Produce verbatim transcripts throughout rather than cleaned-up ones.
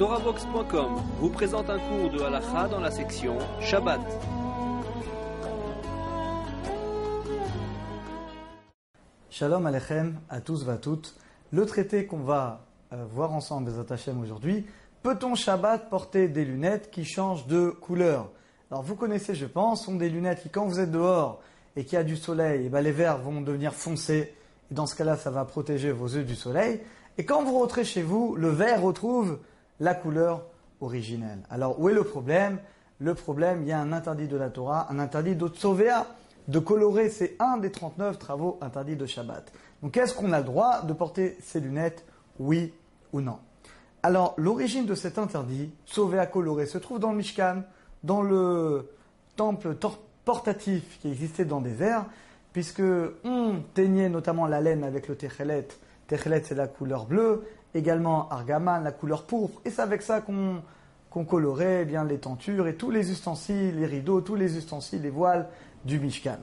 torahbox point com vous présente un cours de halakha dans la section Shabbat. Shalom Aleichem à tous et à toutes. Le traité qu'on va euh, voir ensemble des Hashem aujourd'hui, peut-on Shabbat porter des lunettes qui changent de couleur? Alors vous connaissez, je pense, sont des lunettes qui, quand vous êtes dehors et qu'il y a du soleil, et ben les verres vont devenir foncés. Et dans ce cas-là, ça va protéger vos yeux du soleil. Et quand vous rentrez chez vous, le verre retrouve la couleur originelle. Alors où est le problème? Le problème, il y a un interdit de la Torah, un interdit de tsovéa, de colorer. C'est un des trente-neuf travaux interdits de Shabbat. Donc est-ce qu'on a le droit de porter ces lunettes? Oui ou non? Alors l'origine de cet interdit, tsovéa coloré, se trouve dans le Mishkan, dans le temple tor- portatif qui existait dans des airs, puisque on teignait notamment la laine avec le techelet. Techelet, c'est la couleur bleue, également argaman, la couleur pourpre, et c'est avec ça qu'on, qu'on colorait eh bien, les tentures et tous les ustensiles, les rideaux, tous les ustensiles, les voiles du Mishkan.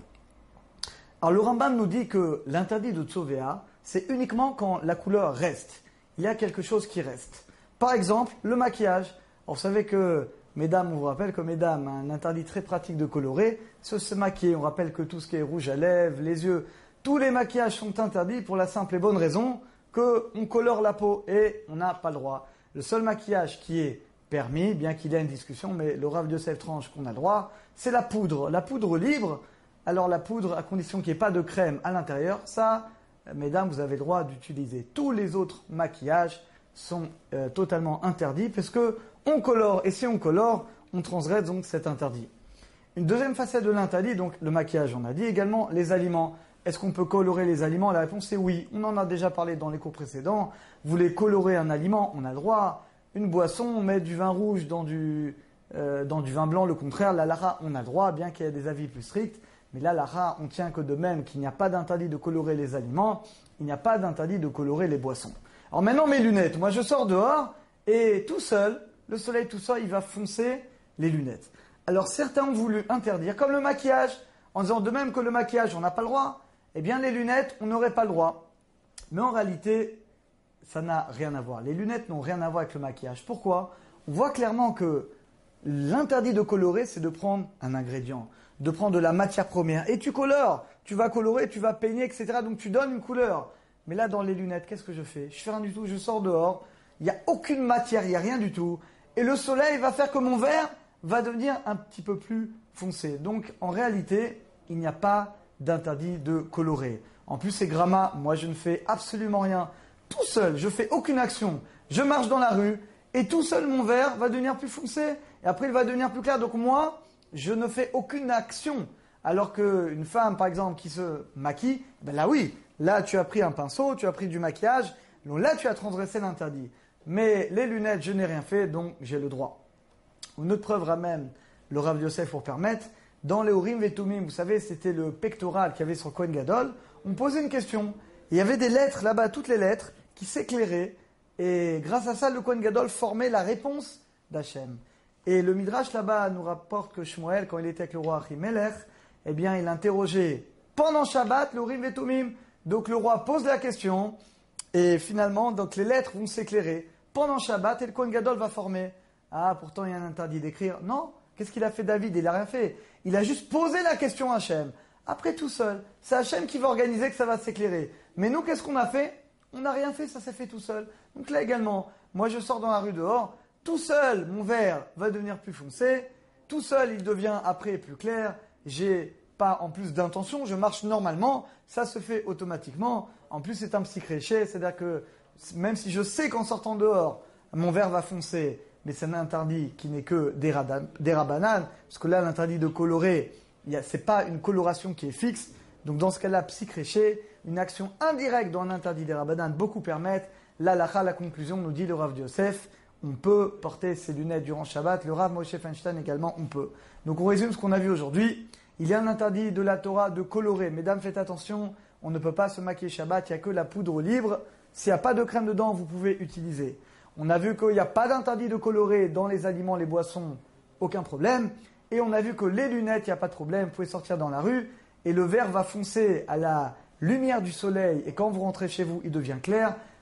Alors le Rambam nous dit que l'interdit de tsovéa, c'est uniquement quand la couleur reste. Il y a quelque chose qui reste. Par exemple, le maquillage. Alors, vous savez que, mesdames, on vous rappelle que mesdames, un interdit très pratique de colorer, c'est se maquiller. On rappelle que tout ce qui est rouge à lèvres, les yeux, tous les maquillages sont interdits pour la simple et bonne raison qu'on colore la peau et on n'a pas le droit. Le seul maquillage qui est permis, bien qu'il y ait une discussion, mais le Rav Yosef tranche qu'on a le droit, c'est la poudre. La poudre libre, alors la poudre, à condition qu'il n'y ait pas de crème à l'intérieur, ça, mesdames, vous avez le droit d'utiliser. Tous les autres maquillages sont euh, totalement interdits parce que on colore, et si on colore, on transgresse donc cet interdit. Une deuxième facette de l'interdit, donc le maquillage, on a dit, également les aliments. Est-ce qu'on peut colorer les aliments? La réponse est oui. On en a déjà parlé dans les cours précédents. Vous voulez colorer un aliment, on a le droit. Une boisson, on met du vin rouge dans du, euh, dans du vin blanc, le contraire. La lara, on a le droit, bien qu'il y ait des avis plus stricts. Mais là, la lara, on tient que de même qu'il n'y a pas d'interdit de colorer les aliments, il n'y a pas d'interdit de colorer les boissons. Alors maintenant, mes lunettes. Moi, je sors dehors et tout seul, le soleil tout seul, il va foncer les lunettes. Alors certains ont voulu interdire, comme le maquillage, en disant de même que le maquillage, on n'a pas le droit. Eh bien, les lunettes, on n'aurait pas le droit. Mais en réalité, ça n'a rien à voir. Les lunettes n'ont rien à voir avec le maquillage. Pourquoi? On voit clairement que l'interdit de colorer, c'est de prendre un ingrédient, de prendre de la matière première. Et tu colores, tu vas colorer, tu vas peigner, et cetera. Donc tu donnes une couleur. Mais là, dans les lunettes, qu'est-ce que je fais? Je fais rien du tout, je sors dehors. Il n'y a aucune matière, il n'y a rien du tout. Et le soleil va faire que mon verre va devenir un petit peu plus foncé. Donc, en réalité, il n'y a pas d'interdit de colorer. En plus, c'est gramma. Moi, je ne fais absolument rien. Tout seul, je fais aucune action. Je marche dans la rue et tout seul, mon verre va devenir plus foncé. Et après, il va devenir plus clair. Donc, moi, je ne fais aucune action. Alors qu'une femme, par exemple, qui se maquille, ben là, oui. Là, tu as pris un pinceau, tu as pris du maquillage. Donc là, tu as transgressé l'interdit. Mais les lunettes, je n'ai rien fait, donc j'ai le droit. Une autre preuve ramène le Rav Yosef pour permettre. Dans les Urim et Tumim, vous savez, c'était le pectoral qu'il y avait sur Kohen Gadol. On posait une question. Il y avait des lettres là-bas, toutes les lettres, qui s'éclairaient. Et grâce à ça, le Kohen Gadol formait la réponse d'Hachem. Et le Midrash là-bas nous rapporte que Shmuel, quand il était avec le roi Achimelech, eh bien, il interrogeait pendant Shabbat le Urim et Tumim. Donc le roi pose la question. Et finalement, donc les lettres vont s'éclairer pendant Shabbat et le Kohen Gadol va former. Ah, pourtant il y a un interdit d'écrire. Non. Qu'est-ce qu'il a fait David? Il n'a rien fait. Il a juste posé la question à Hachem. Après tout seul. C'est Hachem qui va organiser que ça va s'éclairer. Mais nous, qu'est-ce qu'on a fait? On n'a rien fait, ça s'est fait tout seul. Donc là également, moi je sors dans la rue dehors. Tout seul, mon verre va devenir plus foncé. Tout seul, il devient après plus clair. J'ai pas en plus d'intention, je marche normalement. Ça se fait automatiquement. En plus, c'est un psychréché. C'est-à-dire que même si je sais qu'en sortant dehors, mon verre va foncer, mais c'est un interdit qui n'est que des, radan, des rabbanan, parce que là, l'interdit de colorer, ce n'est pas une coloration qui est fixe. Donc dans ce cas-là, psychréché, une action indirecte dans l'interdit des rabbanan, beaucoup permettent. Là, la, la conclusion nous dit le Rav Yosef, on peut porter ses lunettes durant Shabbat. Le Rav Moshe Feinstein également, on peut. Donc on résume ce qu'on a vu aujourd'hui. Il y a un interdit de la Torah de colorer. Mesdames, faites attention, on ne peut pas se maquiller Shabbat, il n'y a que la poudre libre. S'il n'y a pas de crème dedans, vous pouvez utiliser. On a vu qu'il n'y a pas d'interdit de colorer dans les aliments, les boissons, aucun problème. Et on a vu que les lunettes, il n'y a pas de problème, vous pouvez sortir dans la rue. Et le verre va foncer à la lumière du soleil. Et quand vous rentrez chez vous, il devient clair.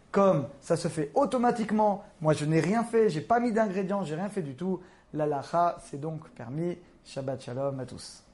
comme ça se fait automatiquement, moi je n'ai rien fait, j'ai pas mis d'ingrédients, j'ai rien fait du tout, l'halakha c'est donc permis. Shabbat shalom à tous.